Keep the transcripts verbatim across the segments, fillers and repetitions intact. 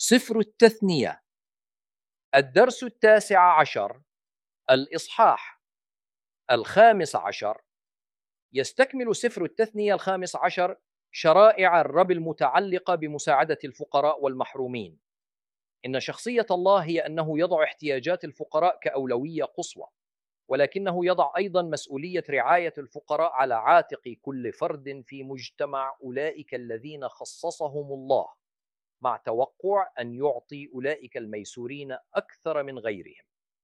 سفر التثنية، الدرس التاسع عشر، الإصحاح الخامس عشر. يستكمل سفر التثنية الخامس عشر شرائع الرب المتعلقة بمساعدة الفقراء والمحرومين. إن شخصية الله هي أنه يضع احتياجات الفقراء كأولوية قصوى، ولكنه يضع أيضا مسؤولية رعاية الفقراء على عاتق كل فرد في مجتمع أولئك الذين خصصهم الله، مع توقع أن يعطي أولئك الميسورين أكثر من غيرهم.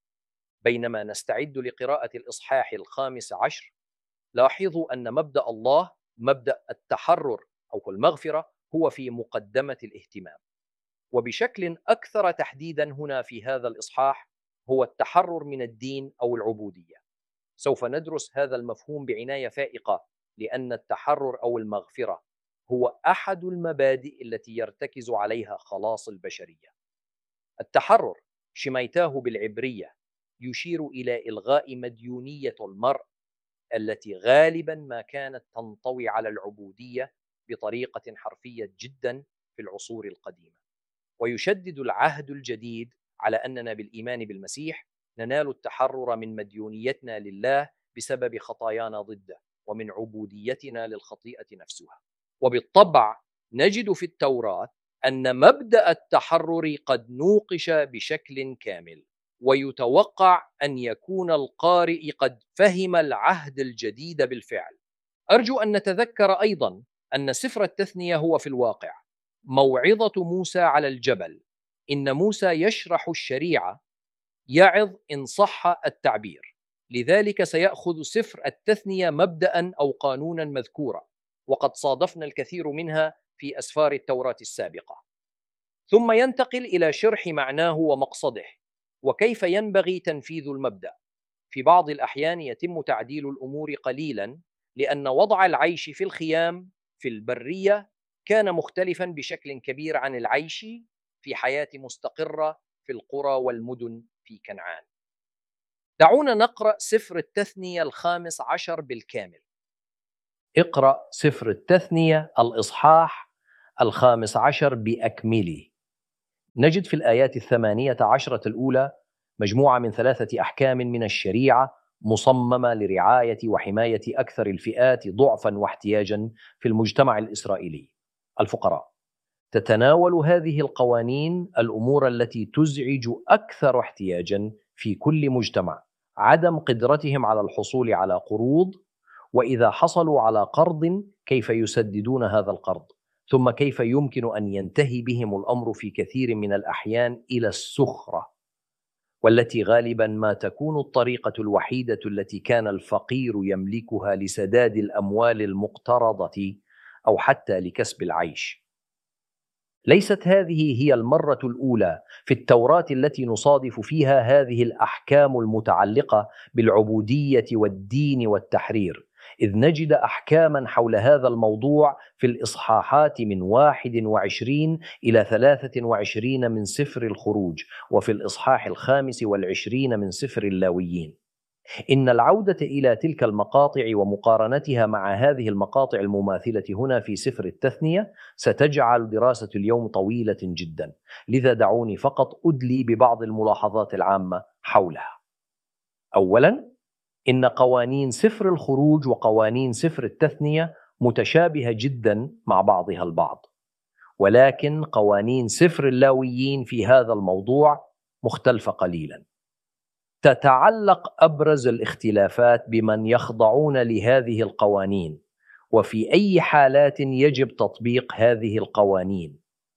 بينما نستعد لقراءة الإصحاح الخامس عشر، لاحظوا أن مبدأ الله، مبدأ التحرر أو المغفرة، هو في مقدمة الاهتمام، وبشكل أكثر تحديدا هنا في هذا الإصحاح هو التحرر من الدين أو العبودية. سوف ندرس هذا المفهوم بعناية فائقة، لأن التحرر أو المغفرة هو أحد المبادئ التي يرتكز عليها خلاص البشرية. التحرر شميتاه بالعبرية يشير إلى إلغاء مديونية المرء التي غالبا ما كانت تنطوي على العبودية بطريقة حرفية جدا في العصور القديمة. ويشدد العهد الجديد على أننا بالإيمان بالمسيح ننال التحرر من مديونيتنا لله بسبب خطايانا ضده، ومن عبوديتنا للخطيئة نفسها. وبالطبع نجد في التوراة أن مبدأ التحرر قد نوقش بشكل كامل، ويتوقع أن يكون القارئ قد فهم العهد الجديد بالفعل. أرجو أن نتذكر أيضا أن سفر التثنية هو في الواقع موعظة موسى على الجبل. إن موسى يشرح الشريعة، يعظ إن صح التعبير، لذلك سيأخذ سفر التثنية مبدأ أو قانونا مذكورا، وقد صادفنا الكثير منها في أسفار التوراة السابقة. ثم ينتقل إلى شرح معناه ومقصده، وكيف ينبغي تنفيذ المبدأ. في بعض الأحيان يتم تعديل الأمور قليلا، لأن وضع العيش في الخيام في البرية كان مختلفا بشكل كبير عن العيش في حياة مستقرة في القرى والمدن في كنعان. دعونا نقرأ سفر التثنية الخامس عشر بالكامل. اقرأ سفر التثنية الإصحاح الخامس عشر بأكمله. نجد في الآيات الثمانية عشرة الأولى مجموعة من ثلاثة أحكام من الشريعة مصممة لرعاية وحماية أكثر الفئات ضعفا واحتياجا في المجتمع الإسرائيلي، الفقراء. تتناول هذه القوانين الأمور التي تزعج أكثر احتياجا في كل مجتمع: عدم قدرتهم على الحصول على قروض، وإذا حصلوا على قرض كيف يسددون هذا القرض، ثم كيف يمكن أن ينتهي بهم الأمر في كثير من الأحيان إلى السخرة، والتي غالبا ما تكون الطريقة الوحيدة التي كان الفقير يملكها لسداد الأموال المقترضة أو حتى لكسب العيش. ليست هذه هي المرة الأولى في التوراة التي نصادف فيها هذه الأحكام المتعلقة بالعبودية والدين والتحرير، إذ نجد أحكاما حول هذا الموضوع في الإصحاحات من واحد وعشرين إلى ثلاثة وعشرين من سفر الخروج، وفي الإصحاح الخامس والعشرين من سفر اللاويين. إن العودة إلى تلك المقاطع ومقارنتها مع هذه المقاطع المماثلة هنا في سفر التثنية ستجعل دراسة اليوم طويلة جدا، لذا دعوني فقط أدلي ببعض الملاحظات العامة حولها. أولا، إن قوانين سفر الخروج وقوانين سفر التثنية متشابهة جدا مع بعضها البعض، ولكن قوانين سفر اللاويين في هذا الموضوع مختلفة قليلا. تتعلق أبرز الاختلافات بمن يخضعون لهذه القوانين، وفي أي حالات يجب تطبيق هذه القوانين.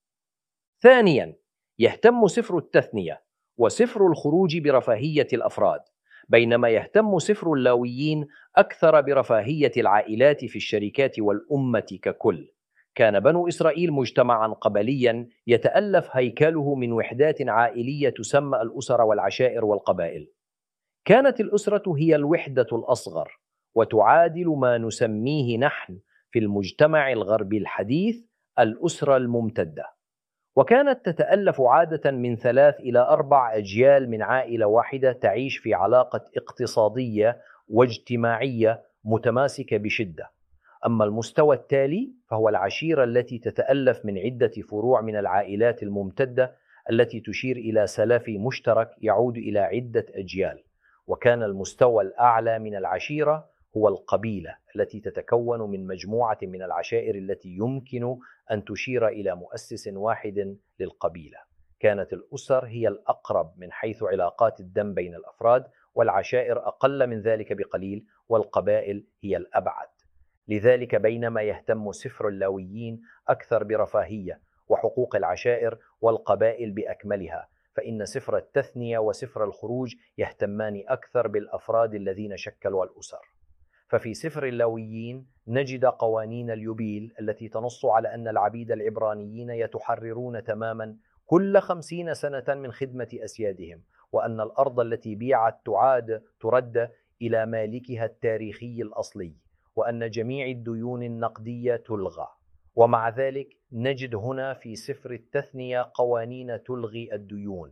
ثانيا، يهتم سفر التثنية وسفر الخروج برفاهية الأفراد، بينما يهتم سفر اللاويين أكثر برفاهية العائلات في الشركات والأمة ككل. كان بنو إسرائيل مجتمعا قبليا يتألف هيكله من وحدات عائلية تسمى الأسر والعشائر والقبائل. كانت الأسرة هي الوحدة الأصغر، وتعادل ما نسميه نحن في المجتمع الغربي الحديث الأسرة الممتدة، وكانت تتألف عادة من ثلاث إلى أربع أجيال من عائلة واحدة تعيش في علاقة اقتصادية واجتماعية متماسكة بشدة. أما المستوى التالي فهو العشيرة التي تتألف من عدة فروع من العائلات الممتدة التي تشير إلى سلف مشترك يعود إلى عدة أجيال. وكان المستوى الأعلى من العشيرة هو القبيلة التي تتكون من مجموعة من العشائر التي يمكن أن تشير إلى مؤسس واحد للقبيلة. كانت الأسر هي الأقرب من حيث علاقات الدم بين الأفراد، والعشائر أقل من ذلك بقليل، والقبائل هي الأبعد. لذلك بينما يهتم سفر اللاويين أكثر برفاهية وحقوق العشائر والقبائل بأكملها، فإن سفر التثنية وسفر الخروج يهتمان أكثر بالأفراد الذين شكلوا الأسر. ففي سفر اللاويين نجد قوانين اليوبيل التي تنص على أن العبيد العبرانيين يتحررون تماما كل خمسين سنة من خدمة أسيادهم، وأن الأرض التي بيعت تعاد ترد إلى مالكها التاريخي الأصلي، وأن جميع الديون النقدية تلغى. ومع ذلك نجد هنا في سفر التثنية قوانين تلغي الديون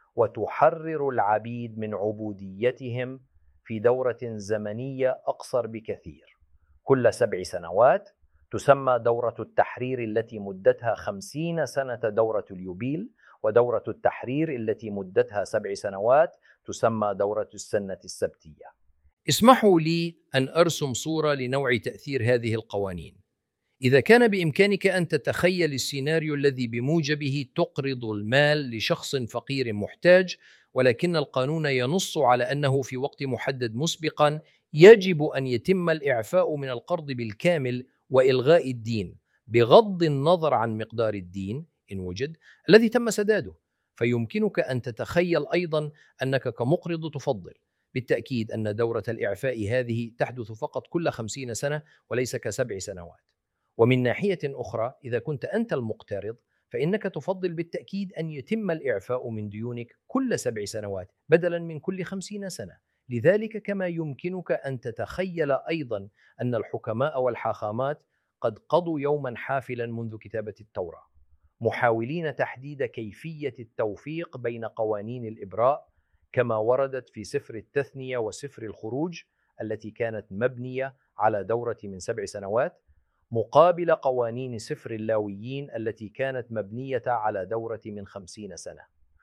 وتحرر العبيد من عبوديتهم في دورة زمنية أقصر بكثير. كل سبع سنوات تسمى دورة التحرير التي مدتها خمسين سنة دورة اليوبيل، ودورة التحرير التي مدتها سبع سنوات تسمى دورة السنة السبتية. اسمحوا لي أن أرسم صورة لنوع تأثير هذه القوانين. إذا كان بإمكانك أن تتخيل السيناريو الذي بموجبه تقرض المال لشخص فقير محتاج، ولكن القانون ينص على أنه في وقت محدد مسبقا يجب أن يتم الإعفاء من القرض بالكامل وإلغاء الدين بغض النظر عن مقدار الدين إن وجد الذي تم سداده، فيمكنك أن تتخيل أيضا أنك كمقرض تفضل بالتأكيد أن دورة الإعفاء هذه تحدث فقط كل خمسين سنة وليس كسبع سنوات. ومن ناحية أخرى إذا كنت أنت المقترض فإنك تفضل بالتأكيد أن يتم الإعفاء من ديونك كل سبع سنوات بدلا من كل خمسين سنة. لذلك كما يمكنك أن تتخيل أيضا أن الحكماء والحاخامات قد قضوا يوما حافلا منذ كتابة التوراة محاولين تحديد كيفية التوفيق بين قوانين الإبراء كما وردت في سفر التثنية وسفر الخروج التي كانت مبنية على دورة من سبع سنوات، مقابل قوانين سفر اللاويين التي كانت مبنية على دورة من خمسين سنة.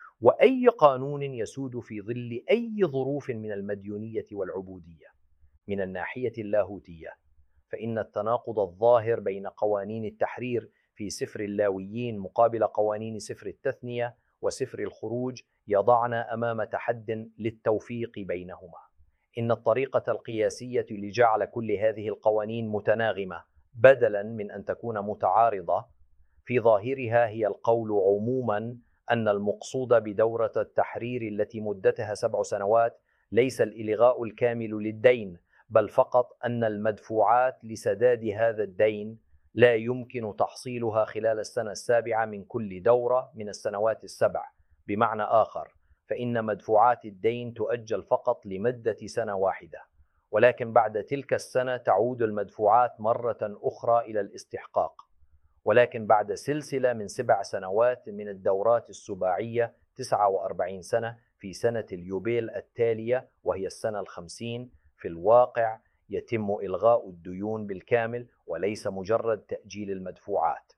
وأي قانون يسود في ظل أي ظروف من المديونية والعبودية. من الناحية اللاهوتية فإن التناقض الظاهر بين قوانين التحرير في سفر اللاويين مقابل قوانين سفر التثنية وسفر الخروج يضعنا أمام تحد للتوفيق بينهما. إن الطريقة القياسية لجعل كل هذه القوانين متناغمة بدلاً من أن تكون متعارضة في ظاهرها هي القول عموماً أن المقصود بدورة التحرير التي مدتها سبع سنوات ليس الإلغاء الكامل للدين، بل فقط أن المدفوعات لسداد هذا الدين لا يمكن تحصيلها خلال السنة السابعة من كل دورة من السنوات السبع. بمعنى آخر فإن مدفوعات الدين تؤجل فقط لمدة سنة واحدة، ولكن بعد تلك السنة تعود المدفوعات مرة أخرى إلى الاستحقاق. ولكن بعد سلسلة من سبع سنوات من الدورات السباعية تسعة وأربعين سنة في سنة اليوبيل التالية وهي السنة الخمسين في الواقع يتم إلغاء الديون بالكامل وليس مجرد تأجيل المدفوعات.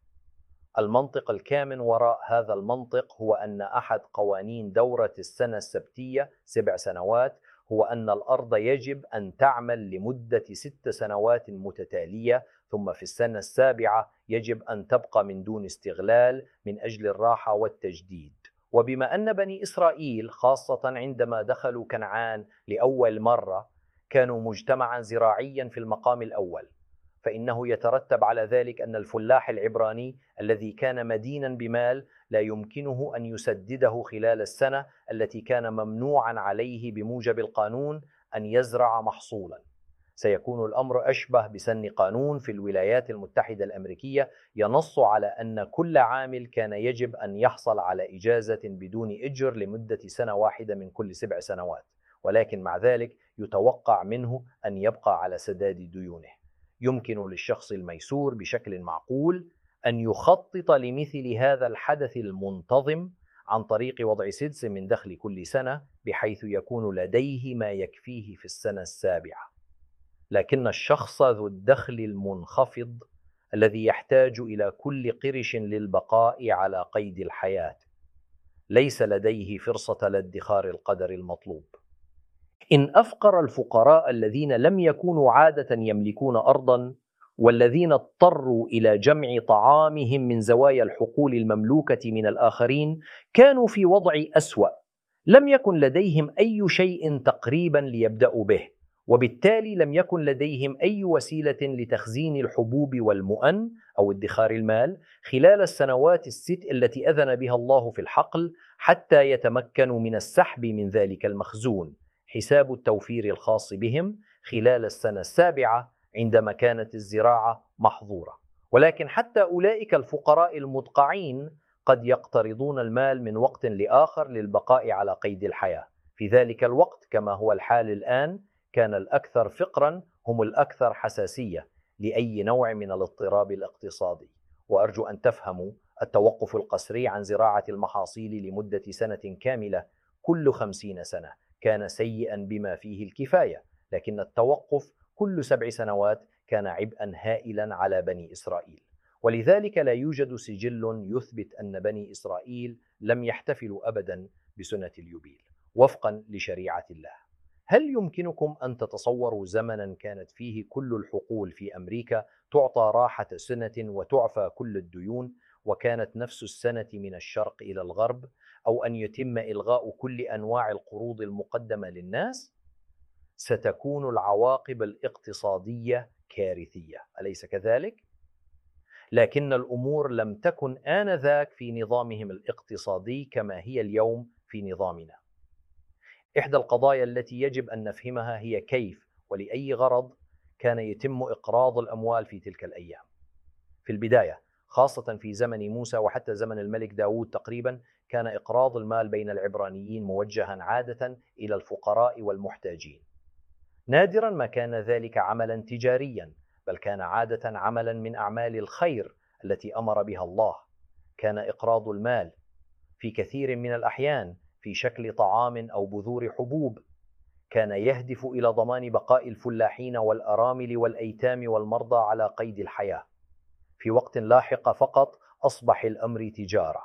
المنطق الكامن وراء هذا المنطق هو أن أحد قوانين دورة السنة السبتية سبع سنوات هو أن الأرض يجب أن تعمل لمدة ست سنوات متتالية، ثم في السنة السابعة يجب أن تبقى من دون استغلال من أجل الراحة والتجديد. وبما أن بني إسرائيل خاصة عندما دخلوا كنعان لأول مرة كانوا مجتمعا زراعيا في المقام الأول، فإنه يترتب على ذلك أن الفلاح العبراني الذي كان مدينا بمال لا يمكنه أن يسدده خلال السنة التي كان ممنوعا عليه بموجب القانون أن يزرع محصولا. سيكون الأمر أشبه بسن قانون في الولايات المتحدة الأمريكية ينص على أن كل عامل كان يجب أن يحصل على إجازة بدون إجر لمدة سنة واحدة من كل سبع سنوات، ولكن مع ذلك يتوقع منه أن يبقى على سداد ديونه. يمكن للشخص الميسور بشكل معقول أن يخطط لمثل هذا الحدث المنتظم عن طريق وضع سدس من دخل كل سنة بحيث يكون لديه ما يكفيه في السنة السابعة. لكن الشخص ذو الدخل المنخفض الذي يحتاج إلى كل قرش للبقاء على قيد الحياة ليس لديه فرصة لادخار القدر المطلوب. إن أفقر الفقراء الذين لم يكونوا عادة يملكون أرضاً والذين اضطروا إلى جمع طعامهم من زوايا الحقول المملوكة من الآخرين كانوا في وضع أسوأ، لم يكن لديهم أي شيء تقريباً ليبدأوا به، وبالتالي لم يكن لديهم أي وسيلة لتخزين الحبوب والمؤن أو ادخار المال خلال السنوات الست التي أذن بها الله في الحقل حتى يتمكنوا من السحب من ذلك المخزون حساب التوفير الخاص بهم خلال السنة السابعة عندما كانت الزراعة محظورة. ولكن حتى أولئك الفقراء المدقعين قد يقترضون المال من وقت لآخر للبقاء على قيد الحياة. في ذلك الوقت كما هو الحال الآن كان الأكثر فقراً هم الأكثر حساسية لأي نوع من الاضطراب الاقتصادي. وأرجو أن تفهموا التوقف القسري عن زراعة المحاصيل لمدة سنة كاملة كل خمسين سنة كان سيئاً بما فيه الكفاية، لكن التوقف كل سبع سنوات كان عبئاً هائلاً على بني إسرائيل. ولذلك لا يوجد سجل يثبت أن بني إسرائيل لم يحتفلوا أبداً بسنة اليوبيل وفقاً لشريعة الله. هل يمكنكم أن تتصوروا زمناً كانت فيه كل الحقول في أمريكا تعطى راحة سنة وتعفى كل الديون، وكانت نفس السنة من الشرق إلى الغرب، أو أن يتم إلغاء كل أنواع القروض المقدمة للناس؟ ستكون العواقب الاقتصادية كارثية، أليس كذلك؟ لكن الأمور لم تكن آنذاك في نظامهم الاقتصادي كما هي اليوم في نظامنا. إحدى القضايا التي يجب أن نفهمها هي كيف ولأي غرض كان يتم إقراض الأموال في تلك الأيام. في البداية خاصة في زمن موسى وحتى زمن الملك داود تقريبا كان إقراض المال بين العبرانيين موجها عادة إلى الفقراء والمحتاجين. نادرا ما كان ذلك عملا تجاريا، بل كان عادة عملا من أعمال الخير التي أمر بها الله. كان إقراض المال في كثير من الأحيان في شكل طعام أو بذور حبوب، كان يهدف إلى ضمان بقاء الفلاحين والأرامل والأيتام والمرضى على قيد الحياة. في وقت لاحق فقط أصبح الأمر تجارة.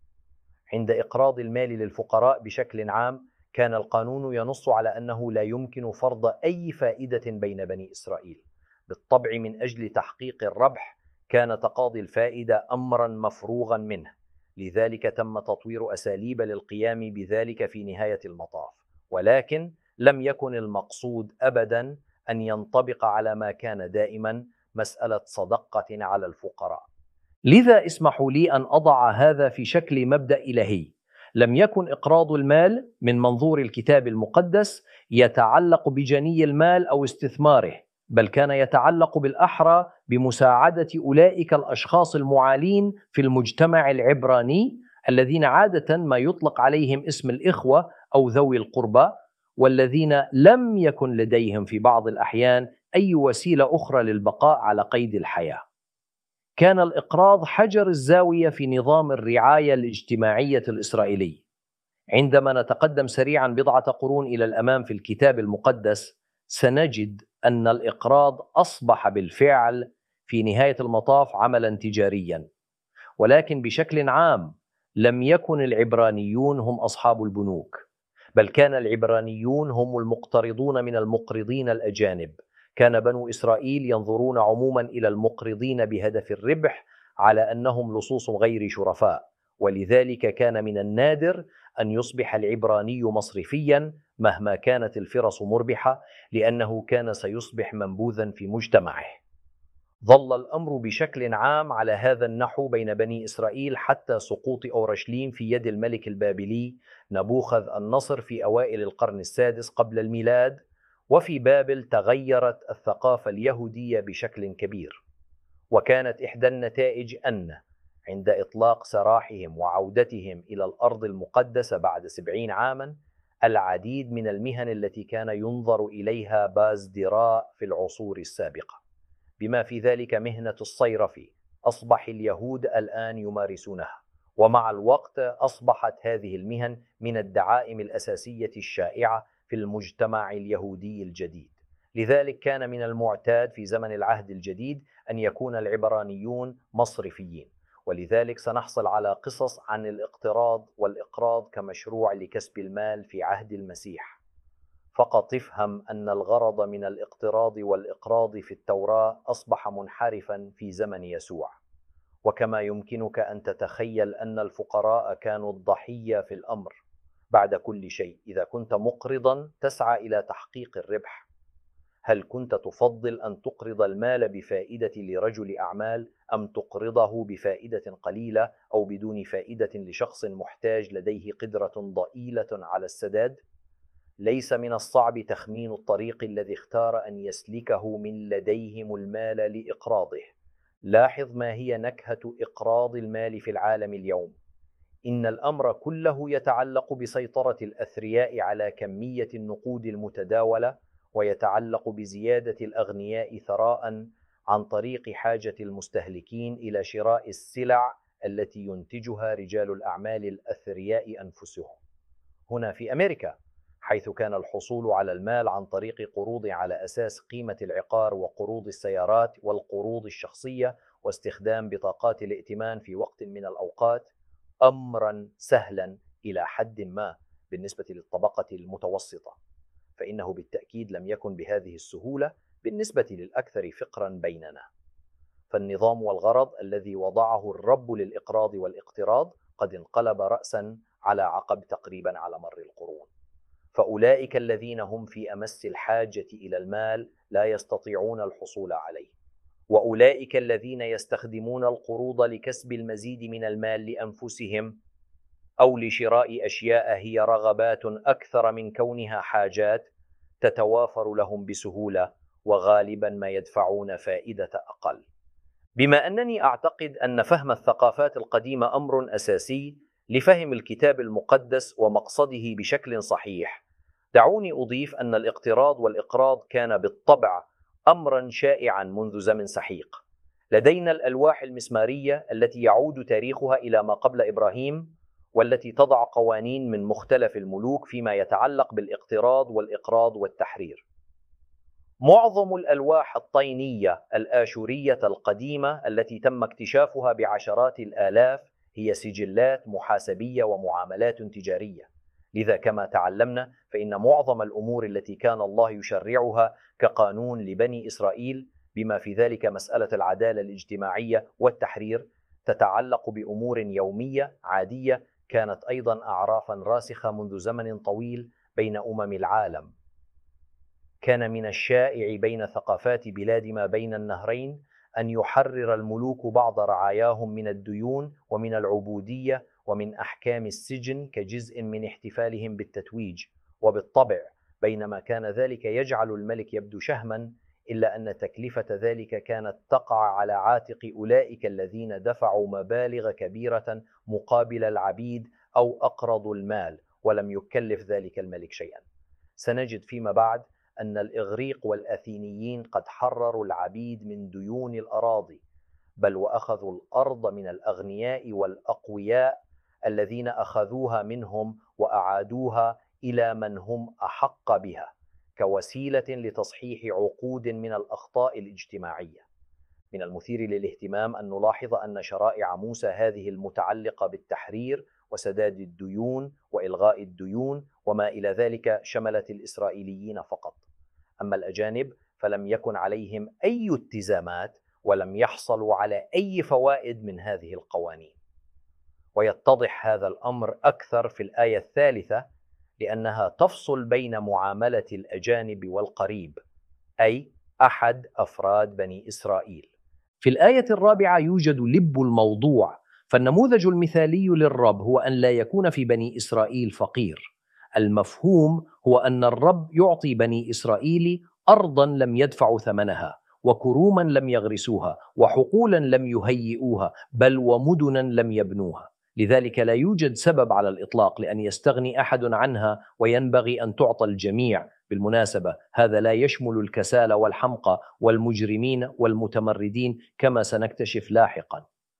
عند إقراض المال للفقراء بشكل عام كان القانون ينص على أنه لا يمكن فرض أي فائدة بين بني إسرائيل. بالطبع من أجل تحقيق الربح كان تقاضي الفائدة أمرا مفروغا منه، لذلك تم تطوير أساليب للقيام بذلك في نهاية المطاف، ولكن لم يكن المقصود أبدا أن ينطبق على ما كان دائما مسألة صدقة على الفقراء. لذا اسمحوا لي أن أضع هذا في شكل مبدأ إلهي. لم يكن إقراض المال من منظور الكتاب المقدس يتعلق بجني المال أو استثماره، بل كان يتعلق بالأحرى بمساعدة أولئك الأشخاص المعالين في المجتمع العبراني الذين عادة ما يطلق عليهم اسم الإخوة أو ذوي القربى، والذين لم يكن لديهم في بعض الأحيان أي وسيلة أخرى للبقاء على قيد الحياة. كان الإقراض حجر الزاوية في نظام الرعاية الاجتماعية الإسرائيلي. عندما نتقدم سريعا بضعة قرون إلى الأمام في الكتاب المقدس سنجد أن الإقراض أصبح بالفعل في نهاية المطاف عملا تجاريا، ولكن بشكل عام لم يكن العبرانيون هم أصحاب البنوك، بل كان العبرانيون هم المقترضون من المقرضين الأجانب. كان بنو إسرائيل ينظرون عموما إلى المقرضين بهدف الربح على أنهم لصوص غير شرفاء، ولذلك كان من النادر أن يصبح العبراني مصرفيا مهما كانت الفرص مربحة، لأنه كان سيصبح منبوذا في مجتمعه. ظل الأمر بشكل عام على هذا النحو بين بني إسرائيل حتى سقوط أورشليم في يد الملك البابلي نبوخذ النصر في أوائل القرن السادس قبل الميلاد. وفي بابل تغيرت الثقافة اليهودية بشكل كبير، وكانت إحدى النتائج أن عند إطلاق سراحهم وعودتهم إلى الأرض المقدسة بعد سبعين عاما العديد من المهن التي كان ينظر إليها بازدراء في العصور السابقة، بما في ذلك مهنة الصيرفي، أصبح اليهود الآن يمارسونها. ومع الوقت أصبحت هذه المهن من الدعائم الأساسية الشائعة في المجتمع اليهودي الجديد، لذلك كان من المعتاد في زمن العهد الجديد أن يكون العبرانيون مصرفيين، ولذلك سنحصل على قصص عن الاقتراض والإقراض كمشروع لكسب المال في عهد المسيح. فقط افهم أن الغرض من الاقتراض والإقراض في التوراة أصبح منحرفا في زمن يسوع. وكما يمكنك أن تتخيل أن الفقراء كانوا الضحية في الأمر، بعد كل شيء إذا كنت مقرضا تسعى إلى تحقيق الربح، هل كنت تفضل أن تقرض المال بفائدة لرجل أعمال أم تقرضه بفائدة قليلة أو بدون فائدة لشخص محتاج لديه قدرة ضئيلة على السداد؟ ليس من الصعب تخمين الطريق الذي اختار أن يسلكه من لديهم المال لإقراضه. لاحظ ما هي نكهة إقراض المال في العالم اليوم. إن الأمر كله يتعلق بسيطرة الأثرياء على كمية النقود المتداولة، ويتعلق بزيادة الأغنياء ثراء عن طريق حاجة المستهلكين إلى شراء السلع التي ينتجها رجال الأعمال الأثرياء أنفسهم. هنا في أمريكا، حيث كان الحصول على المال عن طريق قروض على أساس قيمة العقار وقروض السيارات والقروض الشخصية واستخدام بطاقات الائتمان في وقت من الأوقات أمرا سهلا إلى حد ما بالنسبة للطبقة المتوسطة، فإنه بالتأكيد لم يكن بهذه السهولة بالنسبة للأكثر فقرا بيننا. فالنظام والغرض الذي وضعه الرب للإقراض والاقتراض قد انقلب رأسا على عقب تقريبا على مر القرون. فأولئك الذين هم في أمس الحاجة إلى المال لا يستطيعون الحصول عليه، وأولئك الذين يستخدمون القروض لكسب المزيد من المال لأنفسهم أو لشراء أشياء هي رغبات أكثر من كونها حاجات تتوافر لهم بسهولة، وغالبا ما يدفعون فائدة أقل. بما أنني أعتقد أن فهم الثقافات القديمة أمر أساسي لفهم الكتاب المقدس ومقصده بشكل صحيح، دعوني أضيف أن الاقتراض والإقراض كان بالطبع أمرا شائعا منذ زمن سحيق. لدينا الألواح المسمارية التي يعود تاريخها إلى ما قبل إبراهيم، والتي تضع قوانين من مختلف الملوك فيما يتعلق بالاقتراض والإقراض والتحرير. معظم الألواح الطينية الآشورية القديمة التي تم اكتشافها بعشرات الآلاف هي سجلات محاسبية ومعاملات تجارية. لذا كما تعلمنا فإن معظم الأمور التي كان الله يشرعها كقانون لبني إسرائيل، بما في ذلك مسألة العدالة الاجتماعية والتحرير، تتعلق بأمور يومية عادية كانت أيضا أعرافا راسخة منذ زمن طويل بين أمم العالم. كان من الشائع بين ثقافات بلاد ما بين النهرين أن يحرر الملوك بعض رعاياهم من الديون ومن العبودية ومن أحكام السجن كجزء من احتفالهم بالتتويج. وبالطبع بينما كان ذلك يجعل الملك يبدو شهما، إلا أن تكلفة ذلك كانت تقع على عاتق أولئك الذين دفعوا مبالغ كبيرة مقابل العبيد أو أقرضوا المال ولم يكلف ذلك الملك شيئا. سنجد فيما بعد أن الإغريق والأثينيين قد حرروا العبيد من ديون الأراضي، بل وأخذوا الأرض من الأغنياء والأقوياء الذين أخذوها منهم وأعادوها إلى من هم أحق بها كوسيلة لتصحيح عقود من الأخطاء الاجتماعية. من المثير للاهتمام أن نلاحظ أن شرائع موسى هذه المتعلقة بالتحرير وسداد الديون وإلغاء الديون وما إلى ذلك شملت الإسرائيليين فقط، أما الأجانب فلم يكن عليهم أي التزامات ولم يحصلوا على أي فوائد من هذه القوانين. ويتضح هذا الأمر أكثر في الآية الثالثة، لأنها تفصل بين معاملة الأجانب والقريب، أي أحد أفراد بني إسرائيل. في الآية الرابعة يوجد لب الموضوع، فالنموذج المثالي للرب هو أن لا يكون في بني إسرائيل فقير. المفهوم هو أن الرب يعطي بني إسرائيل أرضا لم يدفعوا ثمنها، وكروما لم يغرسوها، وحقولا لم يهيئوها، بل ومدنا لم يبنوها. لذلك لا يوجد سبب على الإطلاق لأن يستغني أحد عنها، وينبغي أن تعطى الجميع. بالمناسبة هذا لا يشمل الكسالى والحمقى والمجرمين والمتمردين كما سنكتشف لاحقا.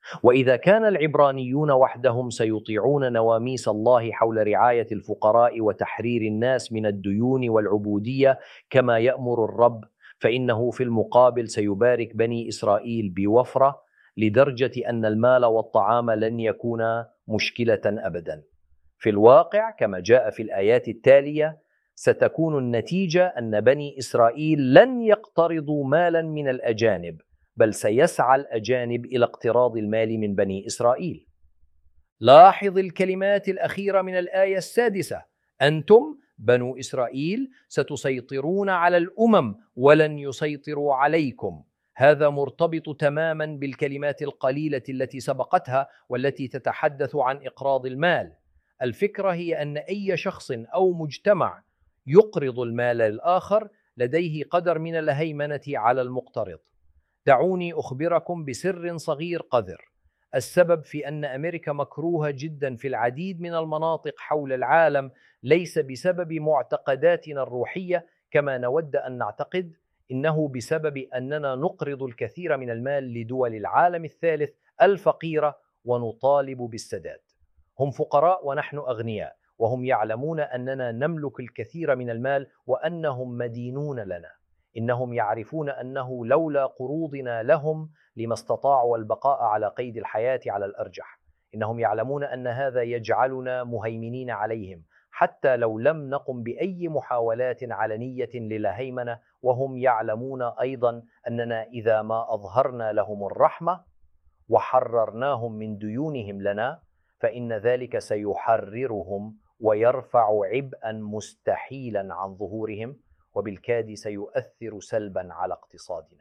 وإذا كان العبرانيون وحدهم سيطيعون نواميس الله حول رعاية الفقراء وتحرير الناس من الديون والعبودية كما يأمر الرب، فإنه في المقابل سيبارك بني إسرائيل بوفرة، لدرجة أن المال والطعام لن يكونا مشكلة أبدا. في الواقع كما جاء في الآيات التالية ستكون النتيجة أن بني إسرائيل لن يقترضوا مالا من الأجانب، بل سيسعى الأجانب إلى اقتراض المال من بني إسرائيل. لاحظ الكلمات الأخيرة من الآية السادسة: أنتم بنو إسرائيل ستسيطرون على الأمم ولن يسيطروا عليكم. هذا مرتبط تماما بالكلمات القليلة التي سبقتها والتي تتحدث عن إقراض المال. الفكرة هي أن أي شخص أو مجتمع يقرض المال للآخر لديه قدر من الهيمنة على المقترض. دعوني أخبركم بسر صغير قذر. السبب في أن أمريكا مكروهة جدا في العديد من المناطق حول العالم ليس بسبب معتقداتنا الروحية كما نود أن نعتقد، إنه بسبب أننا نقرض الكثير من المال لدول العالم الثالث الفقيرة ونطالب بالسداد. هم فقراء ونحن أغنياء، وهم يعلمون أننا نملك الكثير من المال وأنهم مدينون لنا. إنهم يعرفون أنه لولا قروضنا لهم لما استطاعوا البقاء على قيد الحياة على الأرجح. إنهم يعلمون أن هذا يجعلنا مهيمنين عليهم حتى لو لم نقم بأي محاولات علنية للهيمنة، وهم يعلمون أيضا أننا إذا ما أظهرنا لهم الرحمة وحررناهم من ديونهم لنا فإن ذلك سيحررهم ويرفع عبئا مستحيلا عن ظهورهم، وبالكاد سيؤثر سلبا على اقتصادنا.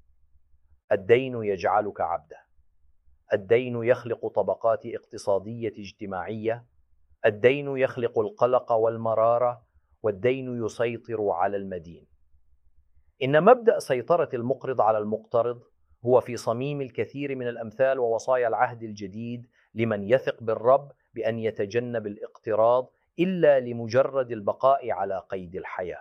الدين يجعلك عبدا. الدين يخلق طبقات اقتصادية اجتماعية. الدين يخلق القلق والمرارة، والدين يسيطر على المدين. إن مبدأ سيطرة المقرض على المقترض هو في صميم الكثير من الأمثال ووصايا العهد الجديد لمن يثق بالرب بأن يتجنب الاقتراض إلا لمجرد البقاء على قيد الحياة.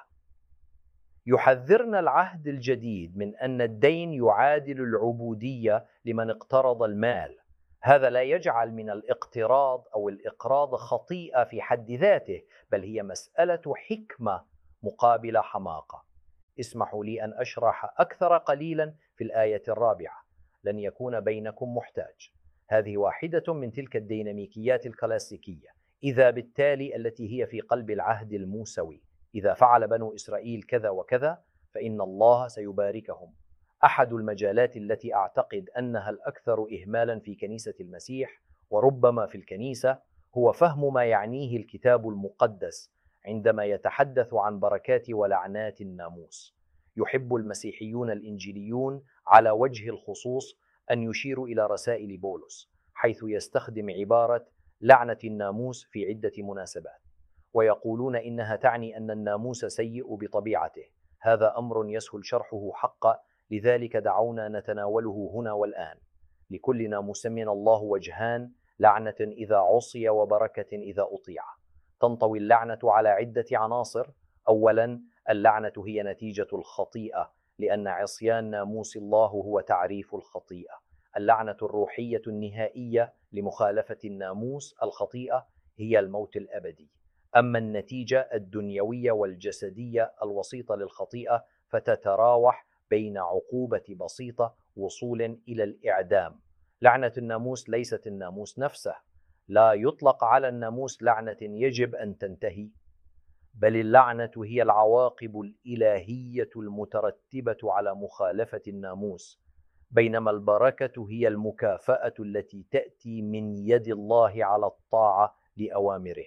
يحذرنا العهد الجديد من أن الدين يعادل العبودية لمن اقترض المال. هذا لا يجعل من الاقتراض أو الإقراض خطيئة في حد ذاته، بل هي مسألة حكمة مقابل حماقة. اسمحوا لي أن أشرح أكثر قليلا في الآية الرابعة: لن يكون بينكم محتاج. هذه واحدة من تلك الديناميكيات الكلاسيكية، إذا بالتالي التي هي في قلب العهد الموسوي. إذا فعل بنو إسرائيل كذا وكذا فإن الله سيباركهم. أحد المجالات التي أعتقد أنها الأكثر إهمالا في كنيسة المسيح وربما في الكنيسة هو فهم ما يعنيه الكتاب المقدس عندما يتحدث عن بركات ولعنات الناموس. يحب المسيحيون الإنجيليون على وجه الخصوص أن يشيروا إلى رسائل بولس، حيث يستخدم عبارة لعنة الناموس في عدة مناسبات، ويقولون إنها تعني أن الناموس سيء بطبيعته. هذا أمر يسهل شرحه حقا، لذلك دعونا نتناوله هنا والآن. لكل ناموس من الله وجهان: لعنة إذا عصي وبركة إذا أطيع. تنطوي اللعنة على عدة عناصر. أولا، اللعنة هي نتيجة الخطيئة، لأن عصيان ناموس الله هو تعريف الخطيئة. اللعنة الروحية النهائية لمخالفة الناموس الخطيئة هي الموت الأبدي. أما النتيجة الدنيوية والجسدية الوسيطة للخطيئة فتتراوح بين عقوبة بسيطة وصول إلى الإعدام. لعنة الناموس ليست الناموس نفسه. لا يطلق على الناموس لعنة يجب أن تنتهي، بل اللعنة هي العواقب الإلهية المترتبة على مخالفة الناموس، بينما البركة هي المكافأة التي تأتي من يد الله على الطاعة لأوامره.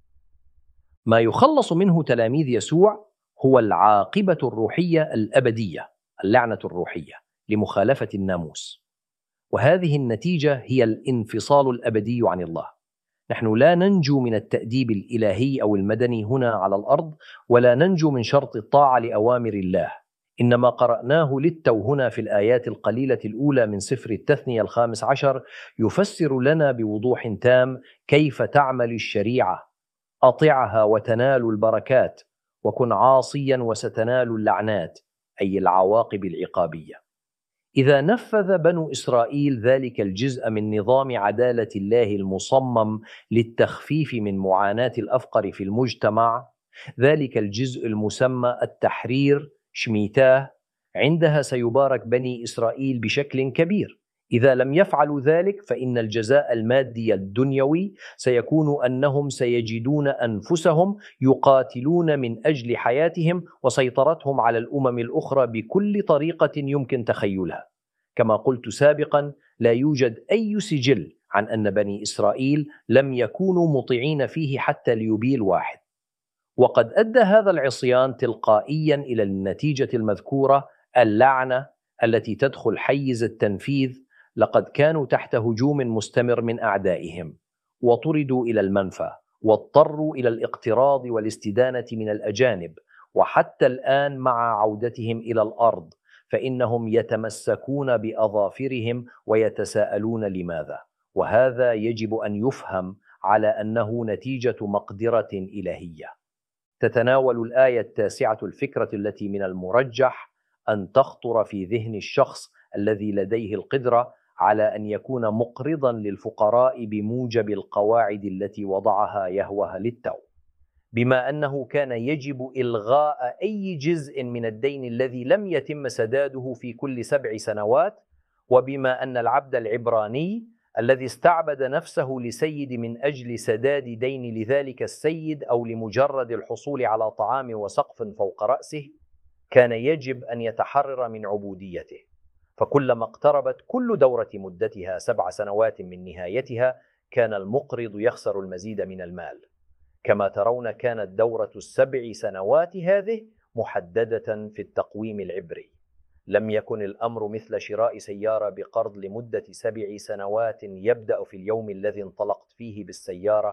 ما يخلص منه تلاميذ يسوع هو العاقبة الروحية الأبدية، اللعنة الروحية لمخالفة الناموس، وهذه النتيجة هي الانفصال الأبدي عن الله. نحن لا ننجو من التأديب الإلهي أو المدني هنا على الأرض، ولا ننجو من شرط الطاعة لأوامر الله. إنما قرأناه للتو هنا في الآيات القليلة الأولى من سفر التثنية الخامس عشر يفسر لنا بوضوح تام كيف تعمل الشريعة: أطعها وتنال البركات، وكن عاصيا وستنال اللعنات، أي العواقب العقابية. إذا نفذ بنو إسرائيل ذلك الجزء من نظام عدالة الله المصمم للتخفيف من معاناة الأفقر في المجتمع، ذلك الجزء المسمى التحرير شميتاه، عندها سيبارك بني إسرائيل بشكل كبير. إذا لم يفعلوا ذلك فإن الجزاء المادي الدنيوي سيكون أنهم سيجدون أنفسهم يقاتلون من أجل حياتهم وسيطرتهم على الأمم الأخرى بكل طريقة يمكن تخيلها. كما قلت سابقا، لا يوجد أي سجل عن أن بني إسرائيل لم يكونوا مطيعين فيه حتى ليوبيل واحد، وقد أدى هذا العصيان تلقائيا إلى النتيجة المذكورة، اللعنة التي تدخل حيز التنفيذ. لقد كانوا تحت هجوم مستمر من أعدائهم، وطردوا إلى المنفى، واضطروا إلى الاقتراض والاستدانة من الأجانب، وحتى الآن مع عودتهم إلى الأرض فإنهم يتمسكون بأظافرهم ويتساءلون لماذا. وهذا يجب أن يفهم على أنه نتيجة مقدرة إلهية. تتناول الآية التاسعة الفكرة التي من المرجح أن تخطر في ذهن الشخص الذي لديه القدرة على أن يكون مقرضا للفقراء بموجب القواعد التي وضعها يهوه للتو، بما أنه كان يجب إلغاء أي جزء من الدين الذي لم يتم سداده في كل سبع سنوات، وبما أن العبد العبراني الذي استعبد نفسه لسيد من أجل سداد دين لذلك السيد أو لمجرد الحصول على طعام وسقف فوق رأسه كان يجب أن يتحرر من عبوديته. فكلما اقتربت كل دورة مدتها سبع سنوات من نهايتها كان المقرض يخسر المزيد من المال. كما ترون كانت دورة السبع سنوات هذه محددة في التقويم العبري. لم يكن الأمر مثل شراء سيارة بقرض لمدة سبع سنوات يبدأ في اليوم الذي انطلقت فيه بالسيارة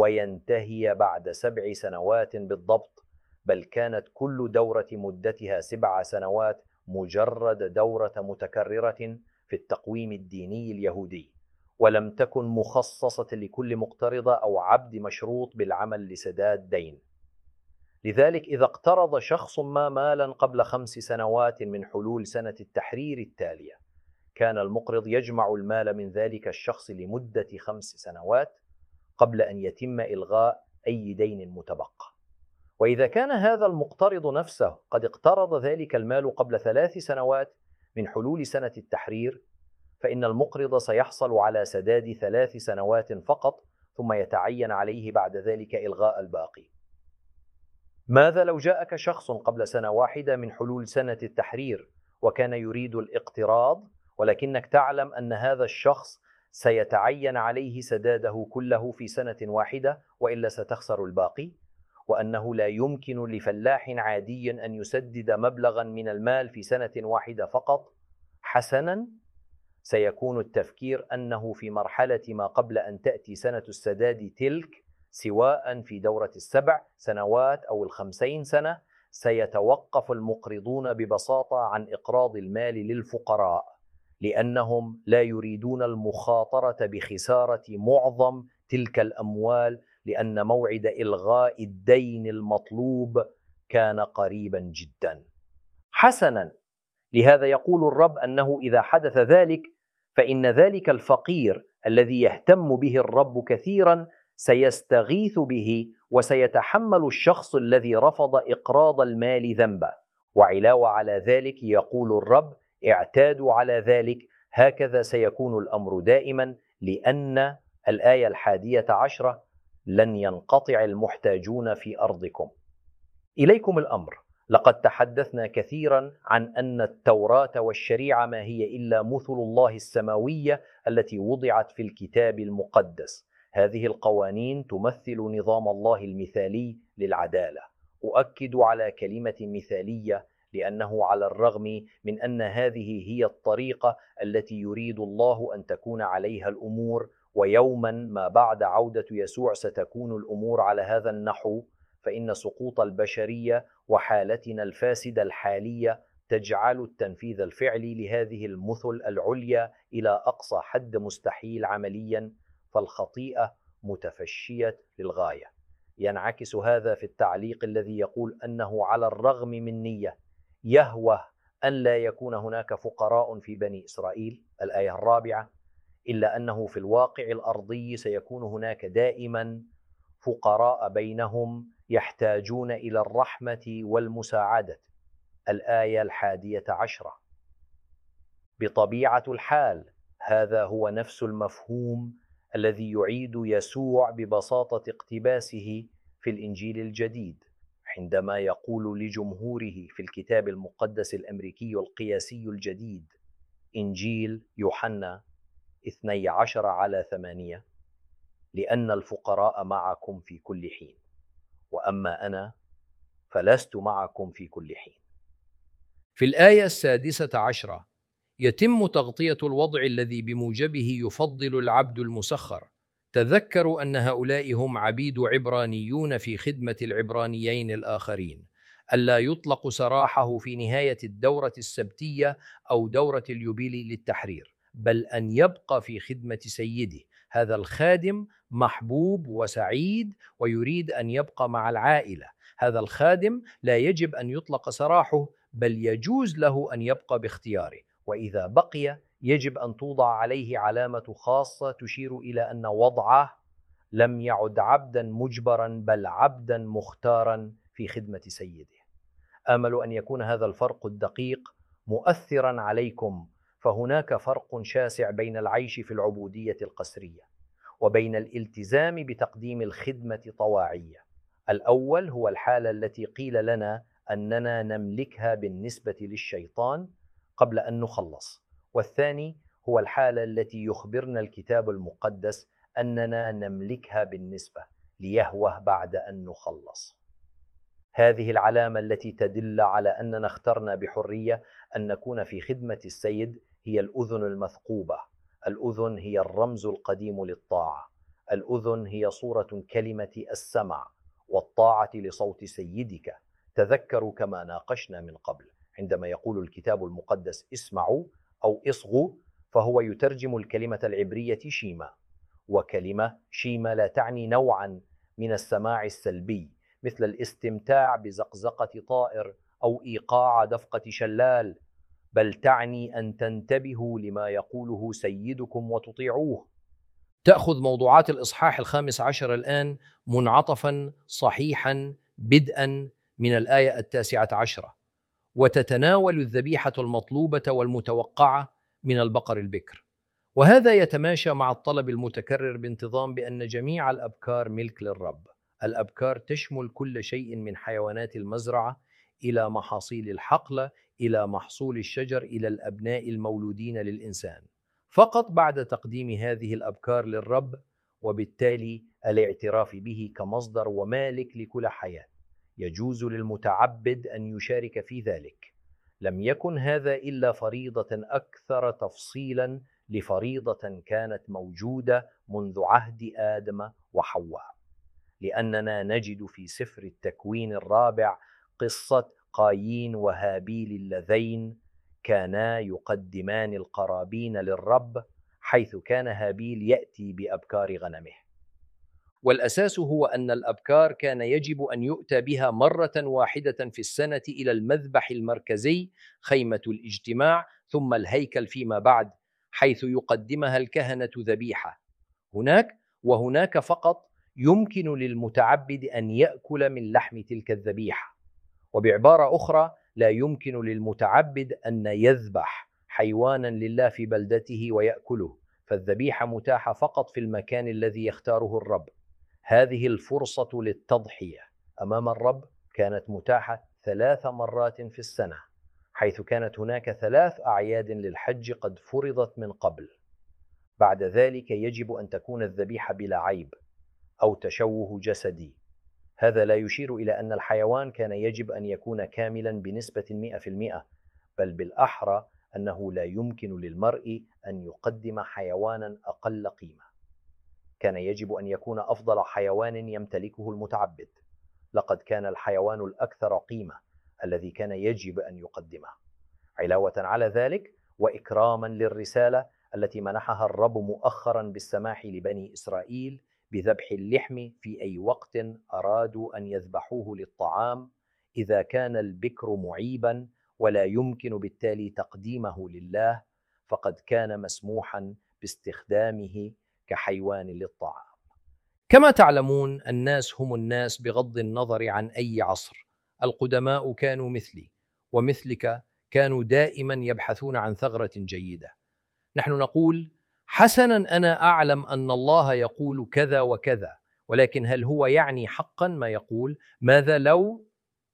وينتهي بعد سبع سنوات بالضبط، بل كانت كل دورة مدتها سبع سنوات مجرد دورة متكررة في التقويم الديني اليهودي، ولم تكن مخصصة لكل مقترضة أو عبد مشروط بالعمل لسداد دين. لذلك إذا اقترض شخص ما مالا قبل خمس سنوات من حلول سنة التحرير التالية، كان المقرض يجمع المال من ذلك الشخص لمدة خمس سنوات قبل أن يتم إلغاء أي دين متبقى. وإذا كان هذا المقترض نفسه قد اقترض ذلك المال قبل ثلاث سنوات من حلول سنة التحرير، فإن المقرض سيحصل على سداد ثلاث سنوات فقط، ثم يتعين عليه بعد ذلك إلغاء الباقي. ماذا لو جاءك شخص قبل سنة واحدة من حلول سنة التحرير وكان يريد الاقتراض، ولكنك تعلم أن هذا الشخص سيتعين عليه سداده كله في سنة واحدة وإلا ستخسر الباقي، وأنه لا يمكن لفلاح عادي أن يسدد مبلغا من المال في سنة واحدة فقط؟ حسنا، سيكون التفكير أنه في مرحلة ما قبل أن تأتي سنة السداد تلك، سواء في دورة السبع سنوات أو الخمسين سنة، سيتوقف المقرضون ببساطة عن إقراض المال للفقراء، لأنهم لا يريدون المخاطرة بخسارة معظم تلك الأموال، لأن موعد إلغاء الدين المطلوب كان قريبا جدا. حسنا، لهذا يقول الرب أنه إذا حدث ذلك فإن ذلك الفقير الذي يهتم به الرب كثيرا سيستغيث به، وسيتحمل الشخص الذي رفض إقراض المال ذنبه. وعلاوة على ذلك يقول الرب: اعتادوا على ذلك، هكذا سيكون الأمر دائما، لأن الآية الحادية عشرة: لن ينقطع المحتاجون في أرضكم. إليكم الأمر، لقد تحدثنا كثيرا عن أن التوراة والشريعة ما هي إلا مثل الله السماوية التي وضعت في الكتاب المقدس. هذه القوانين تمثل نظام الله المثالي للعدالة. أؤكد على كلمة مثالية لأنه على الرغم من أن هذه هي الطريقة التي يريد الله أن تكون عليها الأمور، ويوما ما بعد عودة يسوع ستكون الأمور على هذا النحو، فإن سقوط البشرية وحالتنا الفاسدة الحالية تجعل التنفيذ الفعلي لهذه المثل العليا إلى أقصى حد مستحيل عمليا، فالخطيئة متفشية للغاية. ينعكس هذا في التعليق الذي يقول أنه على الرغم من نية يهوه أن لا يكون هناك فقراء في بني إسرائيل، الآية الرابعة، إلا أنه في الواقع الأرضي سيكون هناك دائما فقراء بينهم يحتاجون إلى الرحمة والمساعدة، الآية الحادية عشرة. بطبيعة الحال هذا هو نفس المفهوم الذي يعيد يسوع ببساطة اقتباسه في الإنجيل الجديد عندما يقول لجمهوره في الكتاب المقدس الأمريكي القياسي الجديد، إنجيل يوحنا اثني عشر على ثمانية: لأن الفقراء معكم في كل حين، وأما أنا فلست معكم في كل حين. في الآية السادسة عشرة يتم تغطية الوضع الذي بموجبه يفضل العبد المسخر. تذكروا أن هؤلاء هم عبيد عبرانيون في خدمة العبرانيين الآخرين، ألا يطلق سراحه في نهاية الدورة السبتية أو دورة اليوبيل للتحرير، بل أن يبقى في خدمة سيده. هذا الخادم محبوب وسعيد ويريد أن يبقى مع العائلة. هذا الخادم لا يجب أن يطلق سراحه، بل يجوز له أن يبقى باختياره، وإذا بقي يجب أن توضع عليه علامة خاصة تشير إلى أن وضعه لم يعد عبدا مجبرا، بل عبدا مختارا في خدمة سيده. آمل أن يكون هذا الفرق الدقيق مؤثرا عليكم، فهناك فرق شاسع بين العيش في العبودية القسرية وبين الالتزام بتقديم الخدمة طواعية. الأول هو الحالة التي قيل لنا أننا نملكها بالنسبة للشيطان قبل أن نخلص، والثاني هو الحالة التي يخبرنا الكتاب المقدس أننا نملكها بالنسبة ليهوه بعد أن نخلص. هذه العلامة التي تدل على أننا اخترنا بحرية أن نكون في خدمة السيد هي الأذن المثقوبة. الأذن هي الرمز القديم للطاعة، الأذن هي صورة كلمة السمع والطاعة لصوت سيدك. تذكروا كما ناقشنا من قبل، عندما يقول الكتاب المقدس اسمعوا أو اصغوا، فهو يترجم الكلمة العبرية شيما، وكلمة شيما لا تعني نوعا من السماع السلبي مثل الاستمتاع بزقزقة طائر أو إيقاع دفقة شلال، بل تعني أن تنتبهوا لما يقوله سيدكم وتطيعوه. تأخذ موضوعات الإصحاح الخامس عشر الآن منعطفا صحيحا بدءا من الآية التاسعة عشرة، وتتناول الذبيحة المطلوبة والمتوقعة من البقر البكر، وهذا يتماشى مع الطلب المتكرر بانتظام بأن جميع الأبكار ملك للرب. الأبكار تشمل كل شيء من حيوانات المزرعة إلى محاصيل الحقل إلى محصول الشجر إلى الأبناء المولودين للإنسان. فقط بعد تقديم هذه الأبكار للرب وبالتالي الاعتراف به كمصدر ومالك لكل حياة يجوز للمتعبد أن يشارك في ذلك. لم يكن هذا إلا فريضة أكثر تفصيلا لفريضة كانت موجودة منذ عهد آدم وحواء، لأننا نجد في سفر التكوين الرابع قصة قايين وهابيل اللذين كانا يقدمان القرابين للرب، حيث كان هابيل يأتي بأبكار غنمه. والأساس هو أن الأبكار كان يجب أن يؤتى بها مرة واحدة في السنة إلى المذبح المركزي خيمة الاجتماع ثم الهيكل فيما بعد، حيث يقدمها الكهنة ذبيحة. هناك وهناك فقط يمكن للمتعبد أن يأكل من لحم تلك الذبيحة. وبعبارة أخرى، لا يمكن للمتعبد أن يذبح حيوانا لله في بلدته ويأكله، فالذبيحة متاحة فقط في المكان الذي يختاره الرب. هذه الفرصة للتضحية أمام الرب كانت متاحة ثلاث مرات في السنة، حيث كانت هناك ثلاث أعياد للحج قد فرضت من قبل. بعد ذلك يجب أن تكون الذبيحة بلا عيب أو تشوه جسدي. هذا لا يشير إلى أن الحيوان كان يجب أن يكون كاملا بنسبة مئة في المئة، بل بالأحرى أنه لا يمكن للمرء أن يقدم حيوانا أقل قيمة. كان يجب أن يكون أفضل حيوان يمتلكه المتعبد. لقد كان الحيوان الأكثر قيمة الذي كان يجب أن يقدمه. علاوة على ذلك، وإكراما للرسالة التي منحها الرب مؤخرا بالسماح لبني إسرائيل بذبح اللحم في أي وقت أرادوا أن يذبحوه للطعام، إذا كان البكر معيبا ولا يمكن بالتالي تقديمه لله، فقد كان مسموحا باستخدامه كحيوان للطعام. كما تعلمون الناس هم الناس بغض النظر عن أي عصر. القدماء كانوا مثلي ومثلك، كانوا دائما يبحثون عن ثغرة جيدة. نحن نقول حسنا أنا أعلم أن الله يقول كذا وكذا، ولكن هل هو يعني حقا ما يقول؟ ماذا لو؟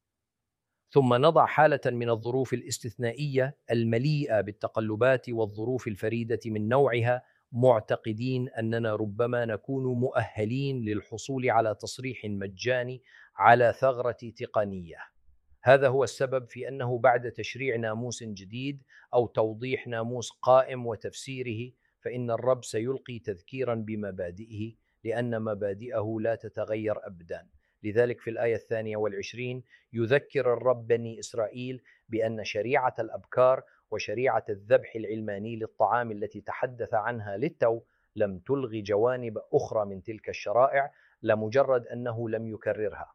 ثم نضع حالة من الظروف الاستثنائية المليئة بالتقلبات والظروف الفريدة من نوعها، معتقدين أننا ربما نكون مؤهلين للحصول على تصريح مجاني على ثغرة تقنية. هذا هو السبب في أنه بعد تشريع ناموس جديد أو توضيح ناموس قائم وتفسيره، فإن الرب سيلقي تذكيرا بمبادئه، لأن مبادئه لا تتغير أبدا. لذلك في الآية الثانية والعشرين يذكر الرب بني إسرائيل بأن شريعة الأبكار وشريعة الذبح العلماني للطعام التي تحدث عنها للتو لم تلغي جوانب أخرى من تلك الشرائع لمجرد أنه لم يكررها.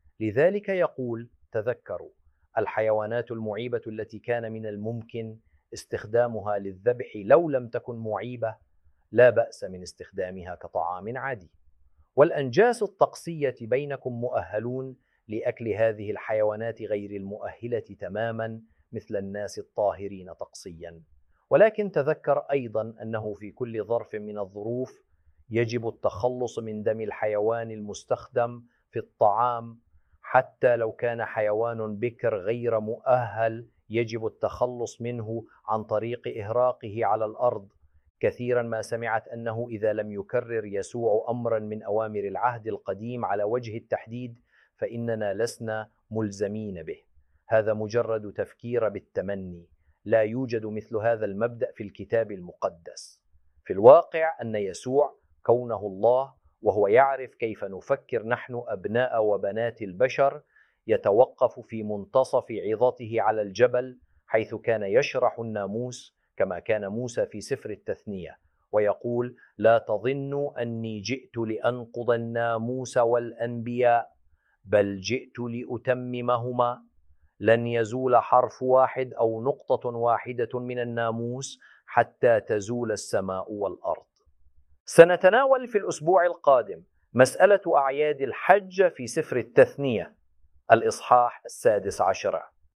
لذلك يقول: تذكروا الحيوانات المعيبة التي كان من الممكن استخدامها للذبح لو لم تكن معيبة، لا بأس من استخدامها كطعام عادي. والأنجاس الطقسية بينكم مؤهلون لأكل هذه الحيوانات غير المؤهلة تماما مثل الناس الطاهرين طقسيا. ولكن تذكر أيضا أنه في كل ظرف من الظروف يجب التخلص من دم الحيوان المستخدم في الطعام، حتى لو كان حيوان بكر غير مؤهل يجب التخلص منه عن طريق إهراقه على الأرض. كثيرا ما سمعت أنه إذا لم يكرر يسوع أمرا من أوامر العهد القديم على وجه التحديد فإننا لسنا ملزمين به. هذا مجرد تفكير بالتمني، لا يوجد مثل هذا المبدأ في الكتاب المقدس. في الواقع أن يسوع كونه الله وهو يعرف كيف نفكر نحن أبناء وبنات البشر، يتوقف في منتصف عظته على الجبل حيث كان يشرح الناموس كما كان موسى في سفر التثنية، ويقول: لا تظنوا أني جئت لأنقض الناموس والأنبياء، بل جئت لأتممهما. لن يزول حرف واحد أو نقطة واحدة من الناموس حتى تزول السماء والأرض. سنتناول في الأسبوع القادم مسألة أعياد الحج في سفر التثنية الإصحاح السادس عشر.